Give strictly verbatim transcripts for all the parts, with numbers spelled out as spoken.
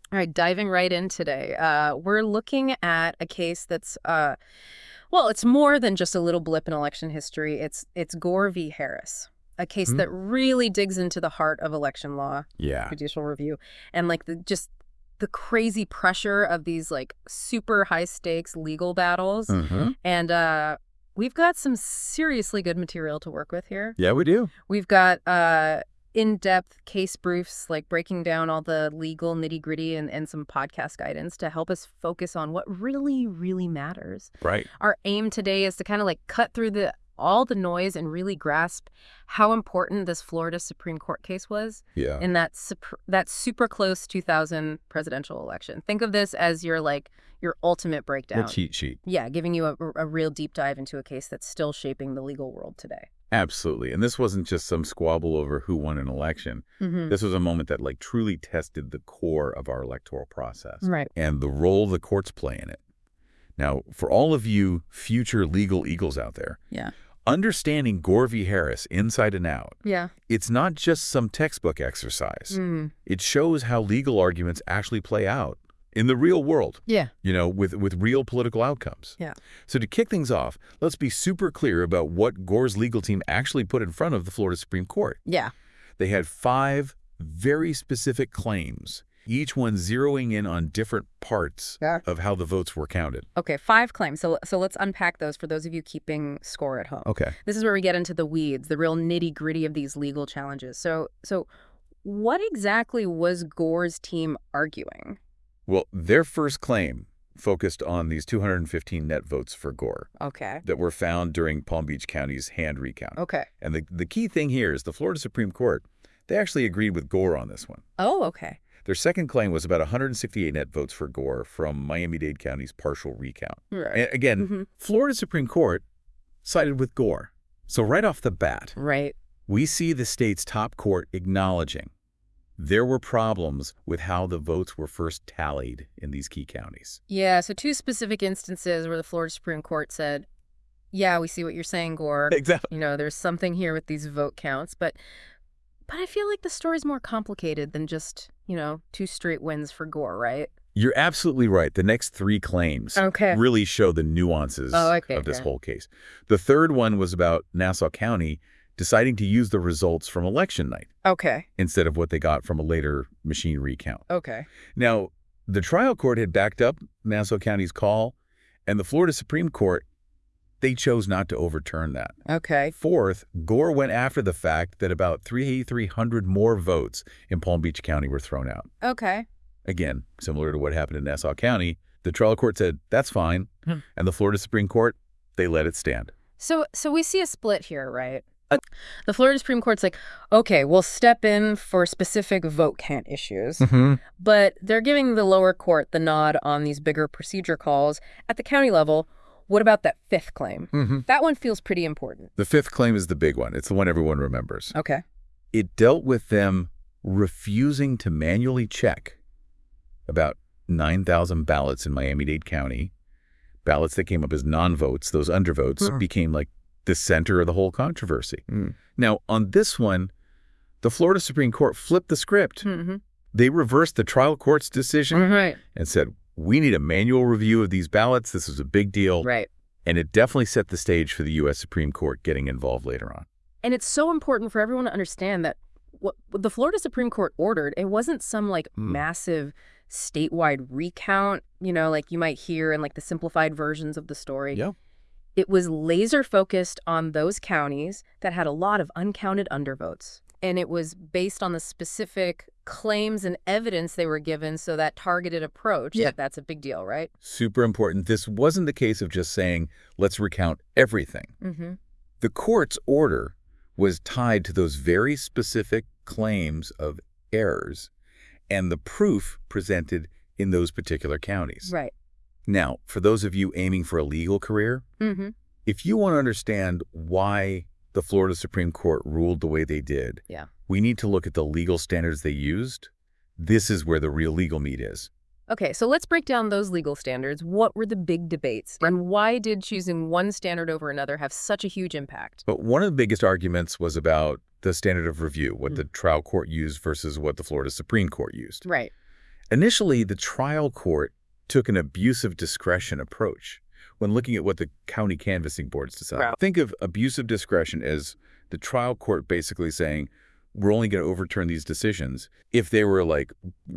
All right, diving right in today. Uh, we're looking at a case that's, uh, well, it's more than just a little blip in election history. It's it's Gore v. Harris, a case Hmm? that really digs into the heart of election law, Yeah. judicial review, and like the just the crazy pressure of these like super high stakes legal battles. Mm-hmm. And uh, we've got some seriously good material to work with here. Yeah, we do. We've got uh, in-depth case briefs, like breaking down all the legal nitty-gritty and, and some podcast guidance to help us focus on what really, really matters. Right. Our aim today is to kind of like cut through the all the noise and really grasp how important this Florida Supreme Court case was Yeah. in that super, that super close two thousand presidential election. Think of this as your like your ultimate breakdown. The cheat sheet. Yeah, giving you a, a real deep dive into a case that's still shaping the legal world today. Absolutely. And this wasn't just some squabble over who won an election. Mm-hmm. This was a moment that like truly tested the core of our electoral process. Right. And the role the courts play in it. Now, for all of you future legal eagles out there, Yeah. understanding Gore v. Harris inside and out, Yeah. it's not just some textbook exercise. Mm. It shows how legal arguments actually play out in the real world. Yeah. You know, with, with real political outcomes. Yeah. So to kick things off, let's be super clear about what Gore's legal team actually put in front of the Florida Supreme Court. Yeah. They had five very specific claims, each one zeroing in on different parts Yeah. of how the votes were counted. Okay, five claims. So so let's unpack those for those of you keeping score at home. Okay. This is where we get into the weeds, the real nitty-gritty of these legal challenges. So so what exactly was Gore's team arguing? Well, their first claim focused on these two hundred fifteen net votes for Gore Okay. that were found during Palm Beach County's hand recount. Okay. And the, the key thing here is the Florida Supreme Court, they actually agreed with Gore on this one. Oh, okay. Their second claim was about one hundred sixty-eight net votes for Gore from Miami-Dade County's partial recount. Right. And again, Mhm. Florida Supreme Court sided with Gore. So right off the bat, Right. we see the state's top court acknowledging there were problems with how the votes were first tallied in these key counties. Yeah, so two specific instances where the Florida Supreme Court said, yeah, we see what you're saying, Gore. Exactly. You know, there's something here with these vote counts, but but I feel like the story's more complicated than just, you know, two straight wins for Gore, right? You're absolutely right. The next three claims Okay. really show the nuances Oh, okay, of this okay. whole case. The third one was about Nassau County deciding to use the results from election night Okay. instead of what they got from a later machine recount. Okay. Now, the trial court had backed up Nassau County's call, and the Florida Supreme Court, they chose not to overturn that. Okay. Fourth, Gore went after the fact that about three thousand three hundred more votes in Palm Beach County were thrown out. Okay. Again, similar to what happened in Nassau County, the trial court said, that's fine, Hmm. and the Florida Supreme Court, they let it stand. So so we see a split here, right? The Florida Supreme Court's like, okay, we'll step in for specific vote count issues, Mm-hmm. but they're giving the lower court the nod on these bigger procedure calls. At the county level, what about that fifth claim? Mm-hmm. That one feels pretty important. The fifth claim is the big one. It's the one everyone remembers. Okay. It dealt with them refusing to manually check about nine thousand ballots in Miami-Dade County. Ballots that came up as non-votes, those undervotes, Hmm. became like the center of the whole controversy. Mm. Now, on this one, the Florida Supreme Court flipped the script. Mm-hmm. They reversed the trial court's decision Right. and said, we need a manual review of these ballots. This is a big deal. Right. And it definitely set the stage for the U S Supreme Court getting involved later on. And it's so important for everyone to understand that what what the Florida Supreme Court ordered, it wasn't some like Hmm. massive statewide recount, you know, like you might hear in like the simplified versions of the story. Yeah. It was laser focused on those counties that had a lot of uncounted undervotes. And it was based on the specific claims and evidence they were given, so that targeted approach, Yeah. that that's a big deal, right? Super important. This wasn't the case of just saying, let's recount everything. Mm-hmm. The court's order was tied to those very specific claims of errors and the proof presented in those particular counties. Right. Now, for those of you aiming for a legal career, Mm-hmm. if you want to understand why the Florida Supreme Court ruled the way they did, Yeah. we need to look at the legal standards they used. This is where the real legal meat is. Okay, so let's break down those legal standards. What were the big debates? And why did choosing one standard over another have such a huge impact? But one of the biggest arguments was about the standard of review, what Mm. the trial court used versus what the Florida Supreme Court used. Right. Initially, the trial court took an abusive discretion approach when looking at what the county canvassing boards decide. Right. Think of abusive discretion as the trial court basically saying, we're only going to overturn these decisions if they were like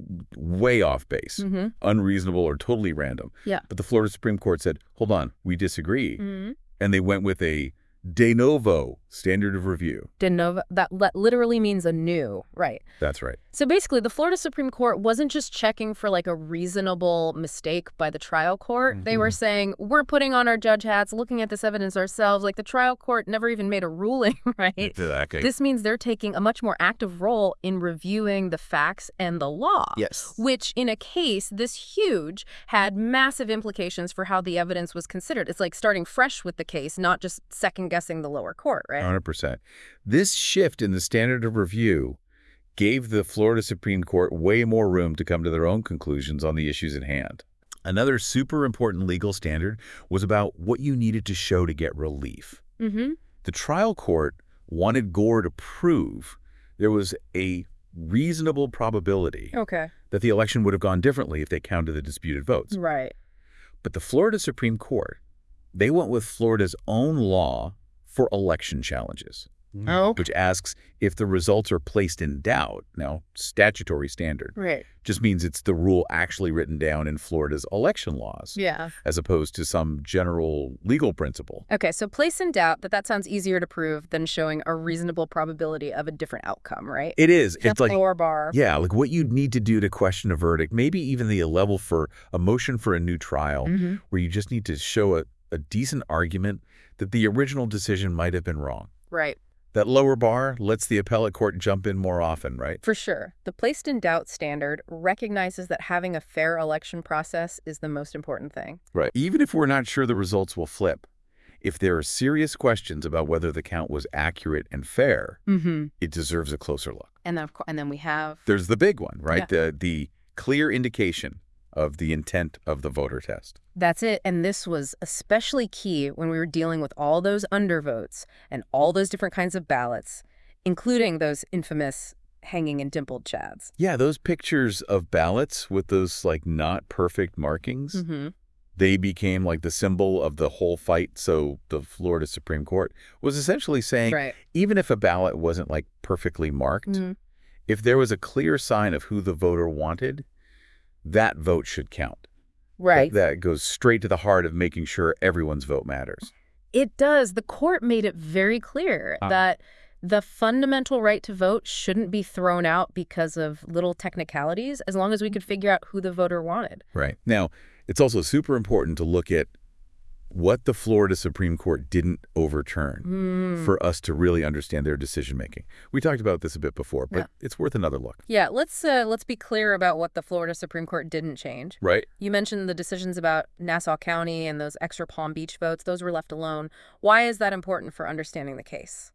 way off base, Mm-hmm. unreasonable, or totally random. Yeah. But the Florida Supreme Court said, hold on, we disagree. Mm-hmm. And they went with a de novo standard of review. De novo, that li- literally means anew, right? That's right. So basically, the Florida Supreme Court wasn't just checking for like a reasonable mistake by the trial court. Mm-hmm. They were saying, we're putting on our judge hats, looking at this evidence ourselves. Like the trial court never even made a ruling, right? Exactly. This means they're taking a much more active role in reviewing the facts and the law. Yes. Which, in a case this huge, had massive implications for how the evidence was considered. It's like starting fresh with the case, not just second-guessing the lower court, right? one hundred percent. This shift in the standard of review gave the Florida Supreme Court way more room to come to their own conclusions on the issues at hand. Another super important legal standard was about what you needed to show to get relief. Mm-hmm. The trial court wanted Gore to prove there was a reasonable probability Okay. that the election would have gone differently if they counted the disputed votes. Right. But the Florida Supreme Court, they went with Florida's own law for election challenges, Oh. which asks if the results are placed in doubt. Now, statutory standard Right. just means it's the rule actually written down in Florida's election laws, Yeah. as opposed to some general legal principle. Okay, so place in doubt, that that sounds easier to prove than showing a reasonable probability of a different outcome, right? It is. That's It's like, lower bar. yeah, like what you'd need to do to question a verdict, maybe even the level for a motion for a new trial, Mm-hmm. where you just need to show a, a decent argument that the original decision might have been wrong. Right. That lower bar lets the appellate court jump in more often, right? For sure. The placed in doubt standard recognizes that having a fair election process is the most important thing. Right. Even if we're not sure the results will flip, if there are serious questions about whether the count was accurate and fair, Mm-hmm. it deserves a closer look. And then, of course, and then we have... There's the big one, right? Yeah. The the clear indication of the intent of the voter test. That's it. And this was especially key when we were dealing with all those undervotes and all those different kinds of ballots, including those infamous hanging and dimpled chads. Yeah, those pictures of ballots with those like not perfect markings, Mm-hmm. they became like the symbol of the whole fight. So the Florida Supreme Court was essentially saying, Right. even if a ballot wasn't like perfectly marked, Mm-hmm. if there was a clear sign of who the voter wanted, that vote should count. Right. That, that goes straight to the heart of making sure everyone's vote matters. It does. The court made it very clear Ah. that the fundamental right to vote shouldn't be thrown out because of little technicalities, as long as we could figure out who the voter wanted. Right. Now, it's also super important to look at what the Florida Supreme Court didn't overturn Mm. for us to really understand their decision-making. We talked about this a bit before, but Yeah. it's worth another look. Yeah, let's uh, let's be clear about what the Florida Supreme Court didn't change. Right? You mentioned the decisions about Nassau County and those extra Palm Beach votes. Those were left alone. Why is that important for understanding the case?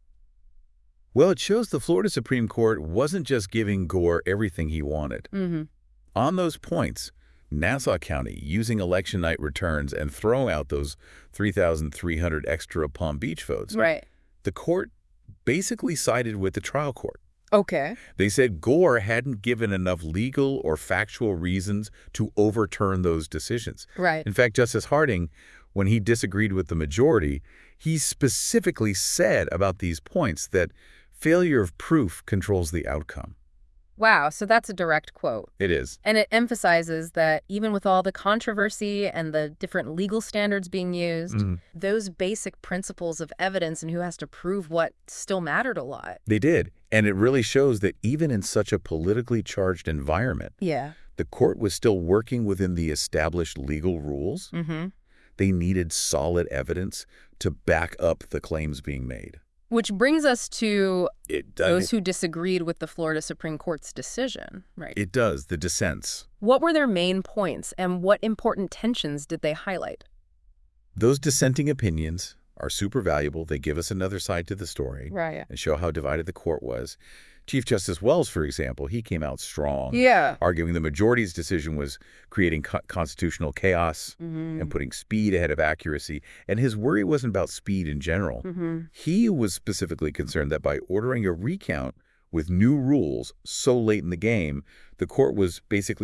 Well, it shows the Florida Supreme Court wasn't just giving Gore everything he wanted. Mm-hmm. On those points, Nassau County using election night returns and throwing out those three thousand three hundred extra Palm Beach votes, Right. the court basically sided with the trial court. Okay. They said Gore hadn't given enough legal or factual reasons to overturn those decisions. Right. In fact, Justice Harding, when he disagreed with the majority, he specifically said about these points that failure of proof controls the outcome. Wow, so that's a direct quote. It is. And it emphasizes that even with all the controversy and the different legal standards being used, Mhm. those basic principles of evidence and who has to prove what still mattered a lot. They did. And it really shows that even in such a politically charged environment, Yeah. the court was still working within the established legal rules. Mm-hmm. They needed solid evidence to back up the claims being made. Which brings us to It those who disagreed with the Florida Supreme Court's decision, right? It does, the dissents. What were their main points and what important tensions did they highlight? Those dissenting opinions are super valuable. They give us another side to the story Right. and show how divided the court was. Chief Justice Wells, for example, he came out strong, Yeah. arguing the majority's decision was creating co constitutional chaos Mm-hmm. and putting speed ahead of accuracy. And his worry wasn't about speed in general. Mm-hmm. He was specifically concerned that by ordering a recount with new rules so late in the game, the court was basically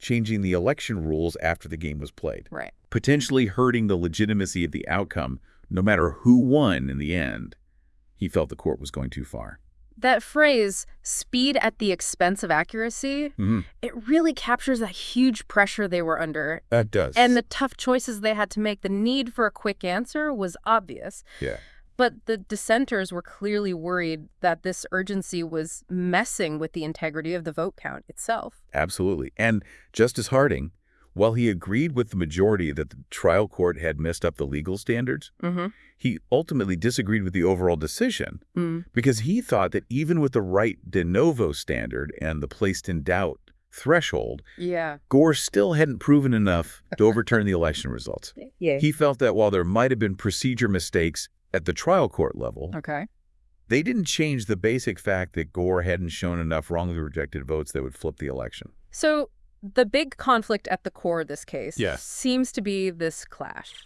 changing the election rules after the game was played, Right. potentially hurting the legitimacy of the outcome, no matter who won in the end. He felt the court was going too far. That phrase, speed at the expense of accuracy, Mm-hmm. it really captures that huge pressure they were under. That does. And the tough choices they had to make. The need for a quick answer was obvious. Yeah. But the dissenters were clearly worried that this urgency was messing with the integrity of the vote count itself. Absolutely. And Justice Harding, while he agreed with the majority that the trial court had messed up the legal standards, Mm-hmm. he ultimately disagreed with the overall decision Mm. because he thought that even with the right de novo standard and the placed in doubt threshold, Yeah. Gore still hadn't proven enough to overturn the election results. Yeah. He felt that while there might have been procedure mistakes at the trial court level, Okay. they didn't change the basic fact that Gore hadn't shown enough wrongly rejected votes that would flip the election. So the big conflict at the core of this case Yes. seems to be this clash,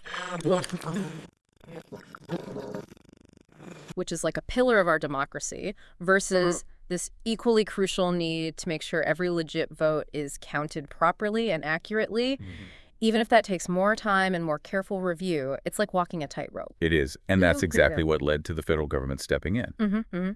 which is like a pillar of our democracy, versus this equally crucial need to make sure every legit vote is counted properly and accurately. Even if that takes more time and more careful review, it's like walking a tightrope. It is, and that's Oh, exactly yeah. what led to the federal government stepping in. Mm-hmm, mm-hmm.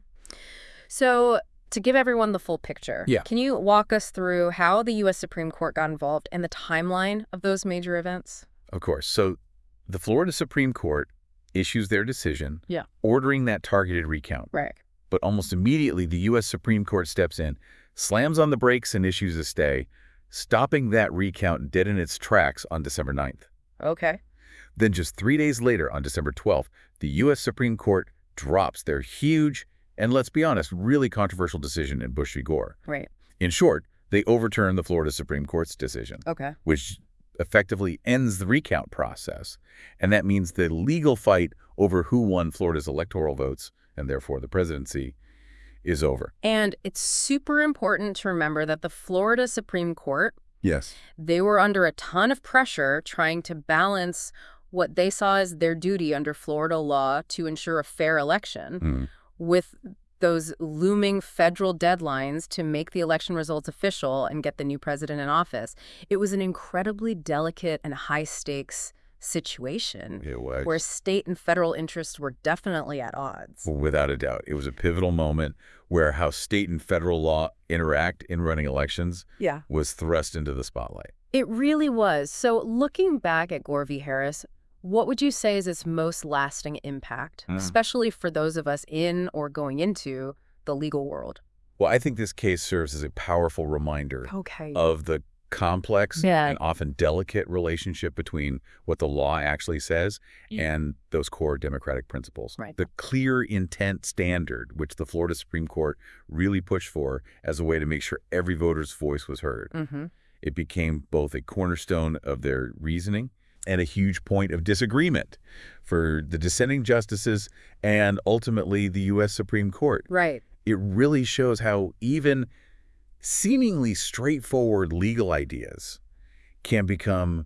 So to give everyone the full picture, Yeah. can you walk us through how the U S Supreme Court got involved and the timeline of those major events? Of course. So the Florida Supreme Court issues their decision Yeah. ordering that targeted recount. Right. But almost immediately, the U S Supreme Court steps in, slams on the brakes, and issues a stay, stopping that recount dead in its tracks on December ninth. Okay. Then just three days later, on December twelfth, the U S Supreme Court drops their huge and, let's be honest, really controversial decision in Bush v. Gore. Right. In short, they overturn the Florida Supreme Court's decision, Okay. which effectively ends the recount process. And that means the legal fight over who won Florida's electoral votes, and therefore the presidency, is over. And it's super important to remember that the Florida Supreme Court, Yes. they were under a ton of pressure trying to balance what they saw as their duty under Florida law to ensure a fair election Mm. with those looming federal deadlines to make the election results official and get the new president in office. It was an incredibly delicate and high-stakes situation It was. where state and federal interests were definitely at odds. Without a doubt. It was a pivotal moment where how state and federal law interact in running elections Yeah. was thrust into the spotlight. It really was. So looking back at Gore v. Harris, what would you say is its most lasting impact, Mm. especially for those of us in or going into the legal world? Well, I think this case serves as a powerful reminder Okay. of the complex Yeah. and often delicate relationship between what the law actually says and those core democratic principles. Right. The clear intent standard, which the Florida Supreme Court really pushed for as a way to make sure every voter's voice was heard. Mm-hmm. It became both a cornerstone of their reasoning and a huge point of disagreement for the dissenting justices and ultimately the U S Supreme Court. Right. It really shows how even seemingly straightforward legal ideas can become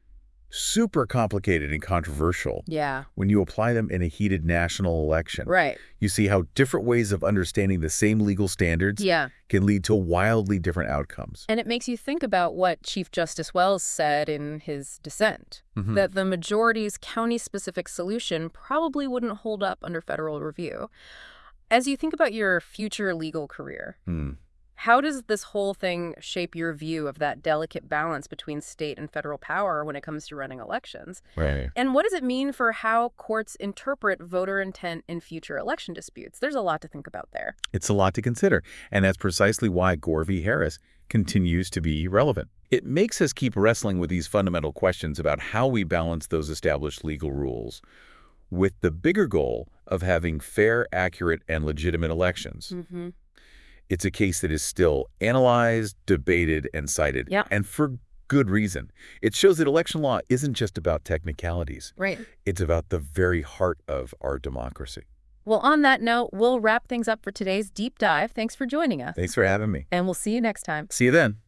super complicated and controversial Yeah. when you apply them in a heated national election. Right. You see how different ways of understanding the same legal standards Yeah. can lead to wildly different outcomes. And it makes you think about what Chief Justice Wells said in his dissent, Mhm. that the majority's county-specific solution probably wouldn't hold up under federal review. As you think about your future legal career, Hmm. how does this whole thing shape your view of that delicate balance between state and federal power when it comes to running elections? Right. And what does it mean for how courts interpret voter intent in future election disputes? There's a lot to think about there. It's a lot to consider, and that's precisely why Gore v. Harris continues to be relevant. It makes us keep wrestling with these fundamental questions about how we balance those established legal rules with the bigger goal of having fair, accurate, and legitimate elections. Mm-hmm. It's a case that is still analyzed, debated, and cited, Yeah. and for good reason. It shows that election law isn't just about technicalities. Right. It's about the very heart of our democracy. Well, on that note, we'll wrap things up for today's deep dive. Thanks for joining us. Thanks for having me. And we'll see you next time. See you then.